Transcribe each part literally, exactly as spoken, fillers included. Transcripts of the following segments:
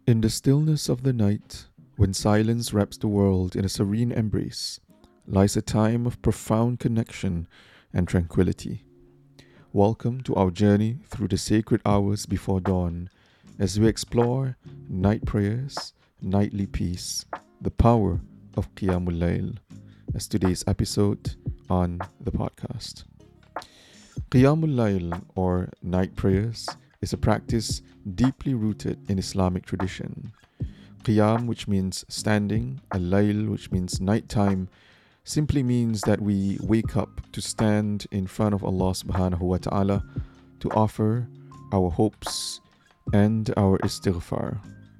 In the stillness of the night, when silence wraps the world in a serene embrace, lies a time of profound connection and tranquility. Welcome to our journey through the sacred hours before dawn as we explore night prayers, nightly peace, the power of Qiyamul Layl, as today's episode on the podcast. Qiyamul Layl, or night prayers, is a practice deeply rooted in Islamic tradition. Qiyam, which means standing, and Layl, which means nighttime, simply means that we wake up to stand in front of Allah subhanahu wa ta'ala to offer our hopes and our istighfar.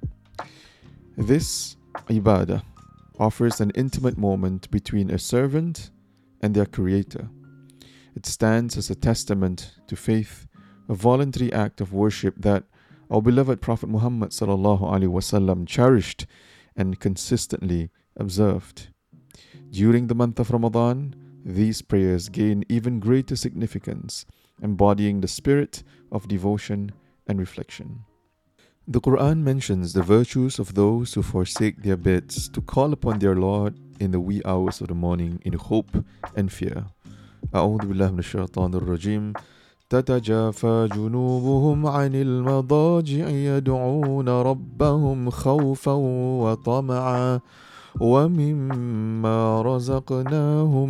This ibadah offers an intimate moment between a servant and their creator. It stands as a testament to faith, a voluntary act of worship that our beloved Prophet Muhammad sallallahu alaihi wasallam cherished and consistently observed. During the month of Ramadan, these prayers gain even greater significance, embodying the spirit of devotion and reflection. The Quran mentions the virtues of those who forsake their beds to call upon their Lord in the wee hours of the morning in hope and fear. أعوذ بالله من الشيطان الرجيم تتجافى جنوبهم عن المضاجع يدعون ربهم خوفا وطمعا وَمِمَّا رَزَقْنَاهُمْ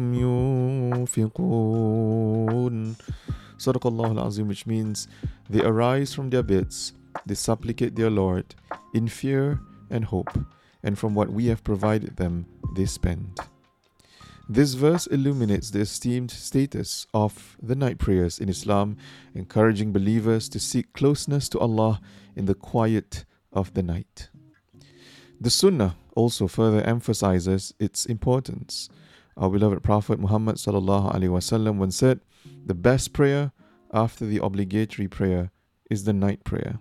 يُنْفِقُونَ. Sadaqallahu al-Azim, which means they arise from their beds, they supplicate their Lord in fear and hope, and from what we have provided them, they spend. This verse illuminates the esteemed status of the night prayers in Islam, encouraging believers to seek closeness to Allah in the quiet of the night. The Sunnah also further emphasizes its importance. Our beloved Prophet Muhammad sallallahu alaihi wasallam once said, "The best prayer after the obligatory prayer is the night prayer."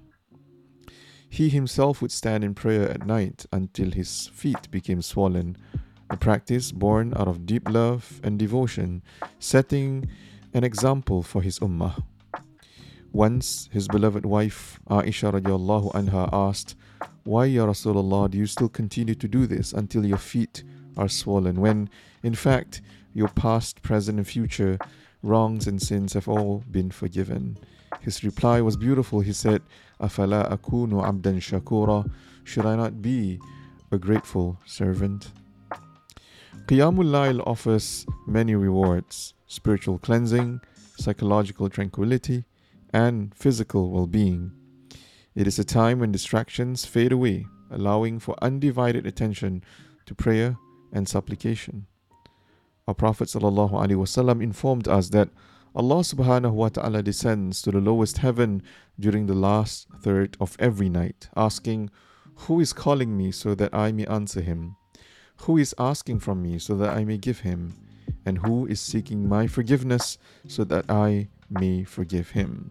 He himself would stand in prayer at night until his feet became swollen, a practice born out of deep love and devotion, setting an example for his ummah. Once, his beloved wife Aisha radiallahu anha asked, "Why, Ya Rasulullah, do you still continue to do this until your feet are swollen, when, in fact, your past, present, and future wrongs and sins have all been forgiven?" His reply was beautiful. He said, "Afala akunu abdan shakura? Should I not be a grateful servant?" Qiyamul Layl offers many rewards: spiritual cleansing, psychological tranquility, and physical well-being. It is a time when distractions fade away, allowing for undivided attention to prayer and supplication. Our Prophet ﷺ informed us that Allah subhanahu wa ta'ala descends to the lowest heaven during the last third of every night, asking, "Who is calling me so that I may answer him? Who is asking from me so that I may give him? And who is seeking my forgiveness so that I may forgive him?"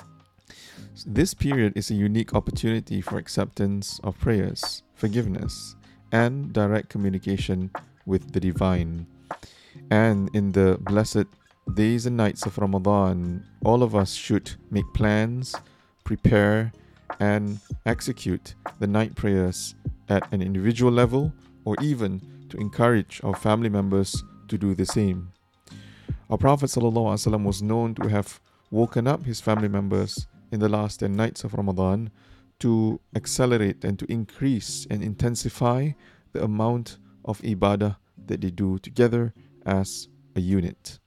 This period is a unique opportunity for acceptance of prayers, forgiveness, and direct communication with the Divine. And in the blessed days and nights of Ramadan, all of us should make plans, prepare, and execute the night prayers at an individual level, or even to encourage our family members to do the same. Our Prophet ﷺ was known to have woken up his family members in the last ten nights of Ramadan to accelerate and to increase and intensify the amount of ibadah that they do together as a unit.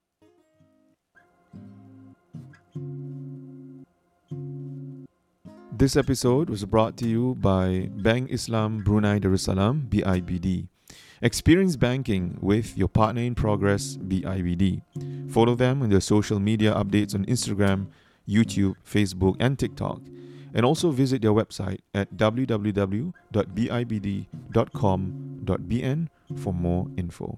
This episode was brought to you by Bank Islam Brunei Darussalam, B I B D. Experience banking with your partner in progress, B I B D. Follow them on their social media updates on Instagram, YouTube, Facebook, and TikTok. And also visit their website at w w w dot b i b d dot com dot b n for more info.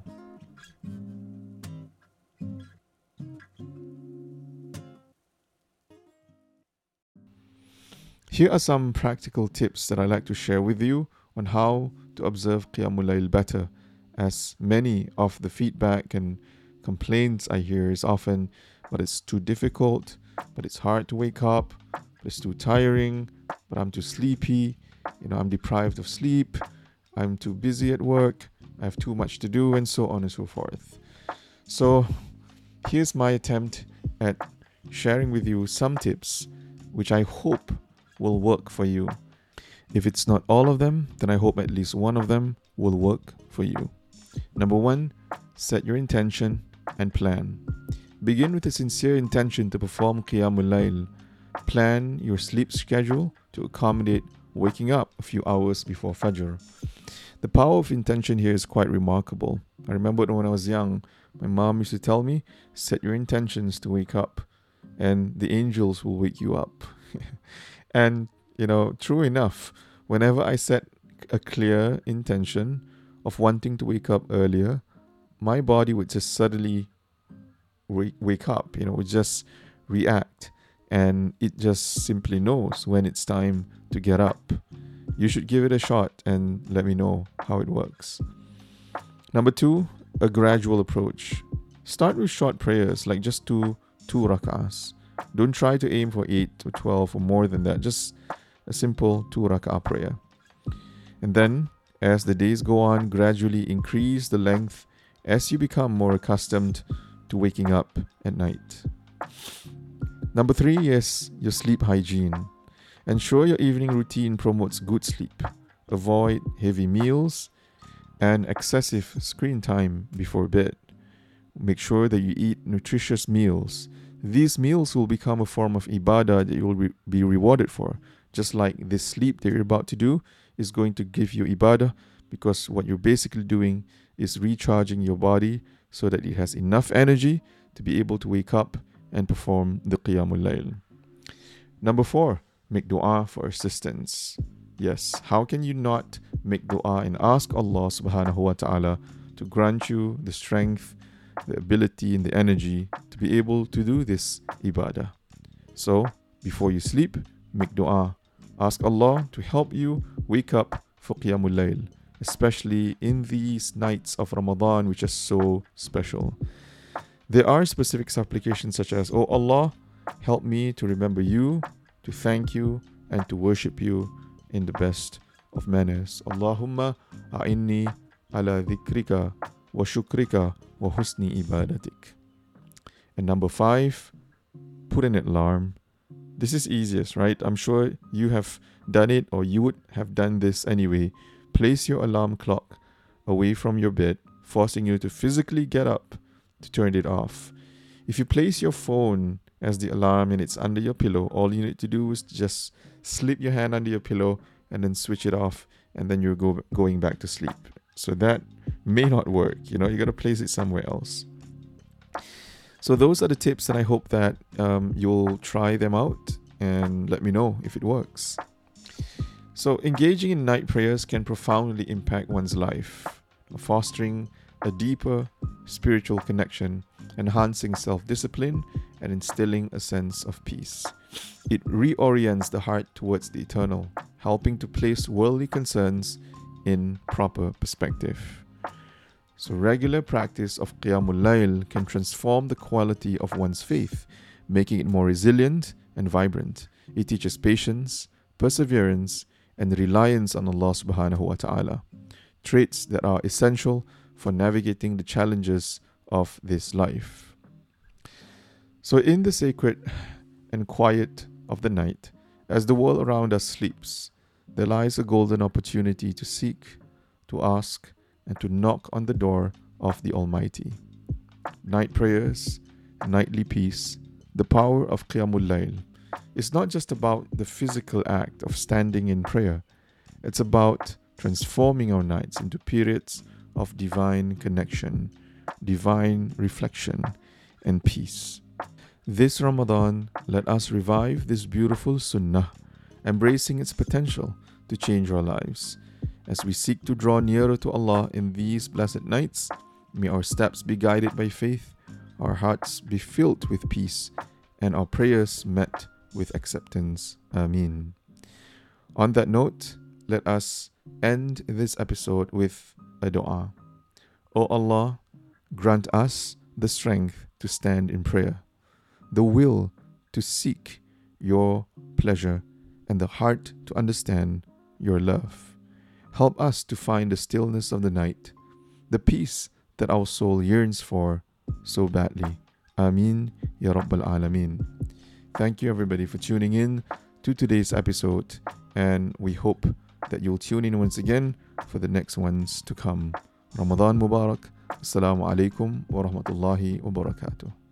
Here are some practical tips that I like to share with you on how to observe Qiyamul Layl better, as many of the feedback and complaints I hear is often, but it's too difficult, but it's hard to wake up, but it's too tiring, but I'm too sleepy, You know, I'm deprived of sleep, I'm too busy at work, I have too much to do, and so on and so forth. So here's my attempt at sharing with you some tips which I hope will work for you. If it's not all of them, then I hope at least one of them will work for you. Number one, set your intention and plan. Begin with a sincere intention to perform Qiyamul Layl. Plan your sleep schedule to accommodate waking up a few hours before Fajr. The power of intention here is quite remarkable. I remember when I was young, my mom used to tell me, set your intentions to wake up and the angels will wake you up. And, you know, true enough, whenever I set a clear intention of wanting to wake up earlier, my body would just suddenly wake, wake up, you know, would just react. And it just simply knows when it's time to get up. You should give it a shot and let me know how it works. Number two, a gradual approach. Start with short prayers, like just two, two rak'ahs. Don't try to aim for eight or twelve or more than that. Just a simple two rak'ah prayer. And then, as the days go on, gradually increase the length as you become more accustomed to waking up at night. Number three is your sleep hygiene. Ensure your evening routine promotes good sleep. Avoid heavy meals and excessive screen time before bed. Make sure that you eat nutritious meals. These meals will become a form of ibadah that you will re- be rewarded for. Just like this sleep that you're about to do is going to give you ibadah, because what you're basically doing is recharging your body so that it has enough energy to be able to wake up and perform the Qiyamul Layl. Number four, make dua for assistance. Yes, how can you not make dua and ask Allah subhanahu wa ta'ala to grant you the strength, the ability and the energy to be able to do this ibadah? So, before you sleep, make dua. Ask Allah to help you wake up for Qiyamul Layl, especially in these nights of Ramadan, which are so special. There are specific supplications such as, Oh Allah, help me to remember you, to thank you, and to worship you in the best of manners. Allahumma a'inni ala dhikrika wa shukrika wa husni ibadatik. And number five, put an alarm. This is easiest, right? I'm sure you have done it, or you would have done this anyway. Place your alarm clock away from your bed, forcing you to physically get up to turn it off. If you place your phone as the alarm and it's under your pillow, all you need to do is just slip your hand under your pillow and then switch it off, and then you're go, going back to sleep. So that may not work. You know, you got to place it somewhere else. So those are the tips, and I hope that um, you'll try them out and let me know if it works. So engaging in night prayers can profoundly impact one's life, fostering a deeper spiritual connection, enhancing self-discipline, and instilling a sense of peace. It reorients the heart towards the eternal, helping to place worldly concerns in proper perspective. So regular practice of Qiyamul Layl can transform the quality of one's faith, making it more resilient and vibrant. It teaches patience, perseverance, and reliance on Allah subhanahu wa ta'ala, traits that are essential for navigating the challenges of this life. So in the sacred and quiet of the night, as the world around us sleeps, there lies a golden opportunity to seek, to ask, and to knock on the door of the Almighty. Night prayers, nightly peace, the power of Qiyamul Layl. It's not just about the physical act of standing in prayer. It's about transforming our nights into periods of divine connection, divine reflection, and peace. This Ramadan, let us revive this beautiful sunnah, embracing its potential to change our lives. As we seek to draw nearer to Allah in these blessed nights, may our steps be guided by faith, our hearts be filled with peace, and our prayers met with acceptance. Ameen. On that note, let us end this episode with a dua. O Allah, grant us the strength to stand in prayer, the will to seek your pleasure, and the heart to understand your love. Help us to find the stillness of the night, the peace that our soul yearns for so badly. Ameen Ya Rabbal Alameen. Thank you everybody for tuning in to today's episode, and we hope that you'll tune in once again for the next ones to come. Ramadan Mubarak. Assalamu alaikum wa rahmatullahi wa barakatuh.